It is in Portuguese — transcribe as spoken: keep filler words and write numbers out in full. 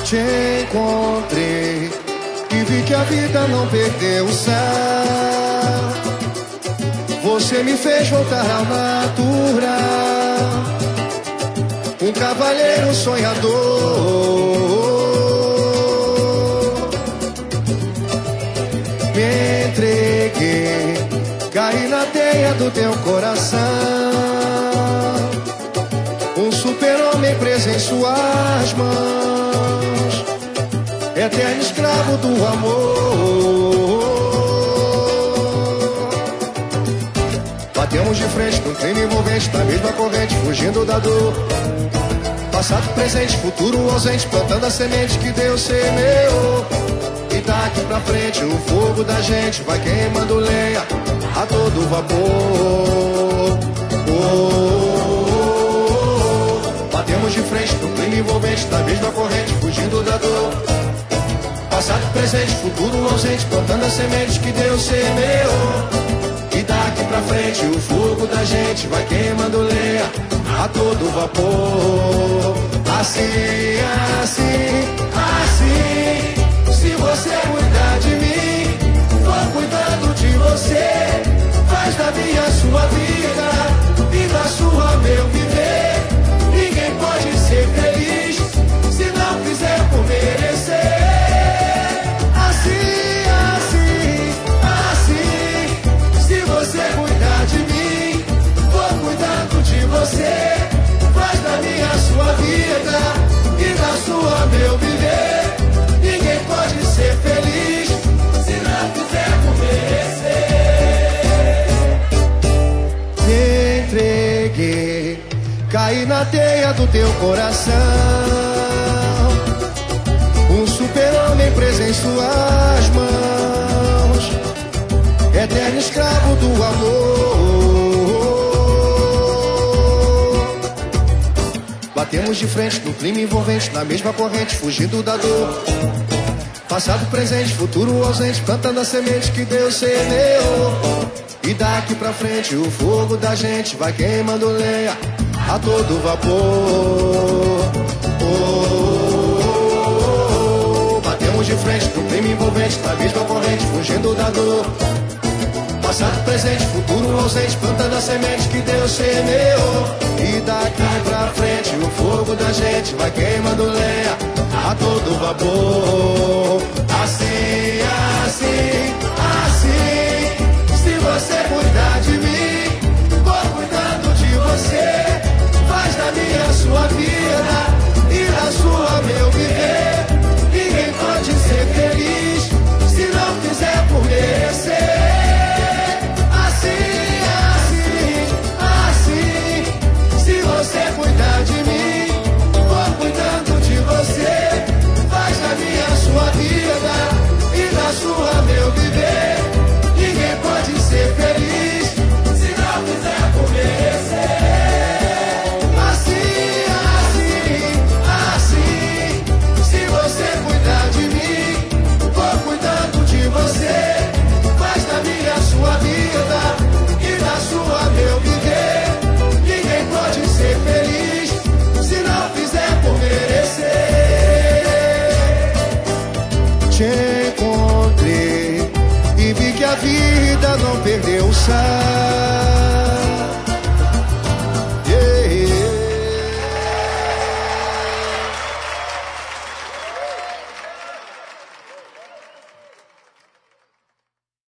te encontrei e vi que a vida não perdeu o céu. Você me fez voltar ao natural, um cavalheiro sonhador. Me entreguei, caí na teia do teu coração, um super-homem preso em suas mãos, eterno escravo do amor. Batemos de frente com crime envolvente, na mesma corrente, fugindo da dor. Passado, presente, futuro ausente, plantando a semente que Deus semeou. E daqui pra frente o fogo da gente vai queimando lenha a todo vapor. Oh, oh, oh, oh. Batemos de frente com crime envolvente, na mesma corrente, fugindo da dor. Passado, presente, futuro ausente, plantando a semente que Deus semeou. E daqui pra frente o fogo da gente vai queimando lenha a todo vapor. Assim, assim, assim, se você cuidar de mim, vou cuidando de você. Faz da minha sua vida e da sua meu viver. Ninguém pode ser feliz se não fizer por merecer. Assim, assim, assim, se você cuidar de mim, vou cuidando de você. Faz da minha sua vida e da sua meu viver. Ninguém pode ser feliz se não fizer por merecer. Me entreguei, caí na teia do teu coração, um super-homem preso em suas mãos, eterno escravo do amor. Batemos de frente no clima envolvente, na mesma corrente, fugindo da dor. Passado, presente, futuro ausente, plantando a semente que Deus semeou. E daqui pra frente o fogo da gente vai queimando lenha a todo vapor. Oh, oh, oh, oh. Batemos de frente no clima envolvente, na mesma corrente, fugindo da dor. Passado, presente, futuro ausente, plantando a semente que Deus semeou. E daqui pra frente o fogo da gente vai queimando lenha a todo vapor.